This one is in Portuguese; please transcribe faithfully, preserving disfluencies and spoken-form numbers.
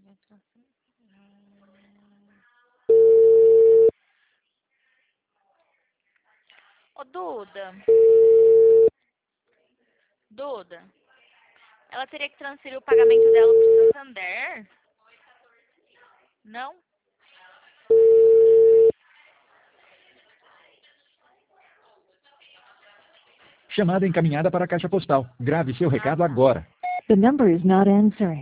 Ô, Duda. Duda. Ela teria que transferir o pagamento dela pro Santander? Não? Chamada encaminhada para a caixa postal. Grave seu Ah, recado tá. agora. The number is not answering.